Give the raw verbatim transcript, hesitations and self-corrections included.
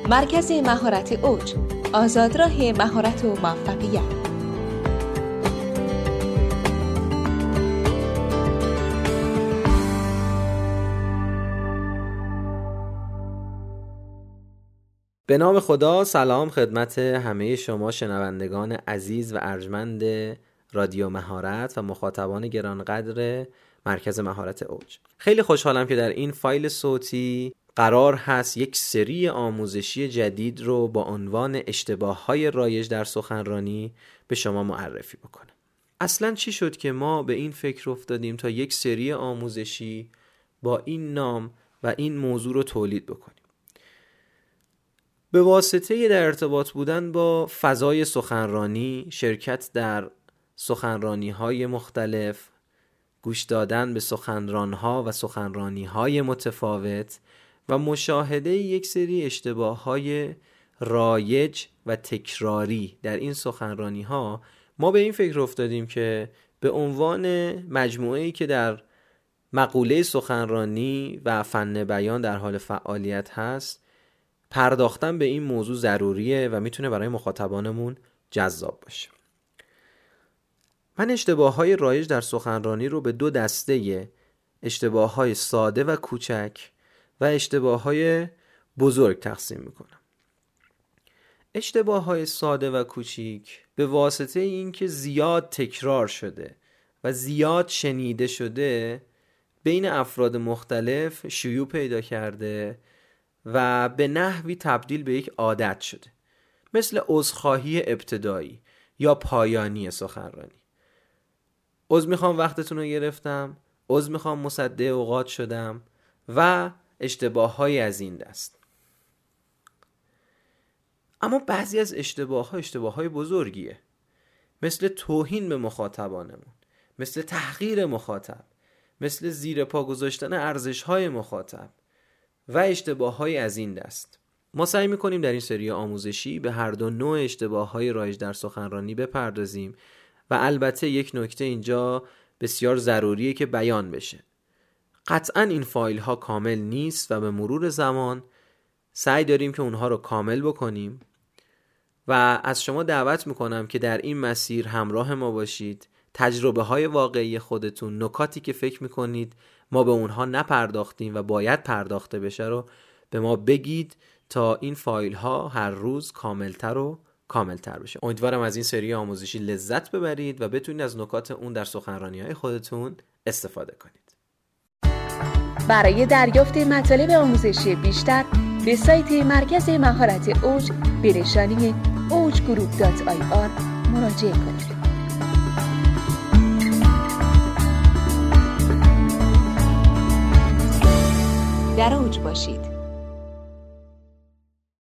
مرکز مهارت اوج، آزادراه مهارت و موفقیت. به نام خدا. سلام خدمت همه شما شنوندگان عزیز و ارجمند رادیو مهارت و مخاطبان گرانقدر مرکز مهارت اوج. خیلی خوشحالم که در این فایل صوتی قرار هست یک سری آموزشی جدید رو با عنوان اشتباه‌های رایج در سخنرانی به شما معرفی بکنم. اصلاً چی شد که ما به این فکر افتادیم تا یک سری آموزشی با این نام و این موضوع رو تولید بکنیم؟ به واسطه در ارتباط بودن با فضای سخنرانی، شرکت در سخنرانی‌های مختلف، گوش دادن به سخنران‌ها و سخنرانی‌های متفاوت و مشاهده یک سری اشتباه‌های رایج و تکراری در این سخنرانی‌ها، ما به این فکر افتادیم که به عنوان مجموعه‌ای که در مقوله سخنرانی و فن بیان در حال فعالیت هست، پرداختن به این موضوع ضروریه و میتونه برای مخاطبانمون جذاب باشه. من اشتباه‌های رایج در سخنرانی رو به دو دسته اشتباه‌های ساده و کوچک و اشتباه‌های بزرگ تقسیم میکنم. اشتباه‌های ساده و کوچیک به واسطه اینکه زیاد تکرار شده و زیاد شنیده شده بین افراد مختلف شیوع پیدا کرده و به نحوی تبدیل به یک عادت شده، مثل عذرخواهی ابتدایی یا پایانی سخنرانی. عذر میخوام وقتتون رو گرفتم، عذر میخوام مصدع اوقات شدم و اشتباه‌های از این دست. اما بعضی از اشتباه‌ها اشتباه‌های بزرگیه، مثل توهین به مخاطبانمون، مثل تحقیر مخاطب، مثل زیر پا گذاشتن ارزش‌های مخاطب و اشتباه‌های از این دست. ما سعی می‌کنیم در این سری آموزشی به هر دو نوع اشتباه‌های رایج در سخنرانی بپردازیم و البته یک نکته اینجا بسیار ضروریه که بیان بشه. قطعاً این فایل‌ها کامل نیست و به مرور زمان سعی داریم که اونها رو کامل بکنیم و از شما دعوت می‌کنم که در این مسیر همراه ما باشید. تجربه‌های واقعی خودتون، نکاتی که فکر می‌کنید ما به اونها نپرداختیم و باید پرداخته بشه رو به ما بگید تا این فایل ها هر روز کاملتر و کاملتر بشه. امیدوارم از این سری آموزشی لذت ببرید و بتونید از نکات اون در سخنرانی های خودتون استفاده کنید. برای دریافت مطالب آموزشی بیشتر به سایت مرکز مهارت اوج به نشانی اوج گروپ دات آی آر مراجعه کنید. در اوج باشید.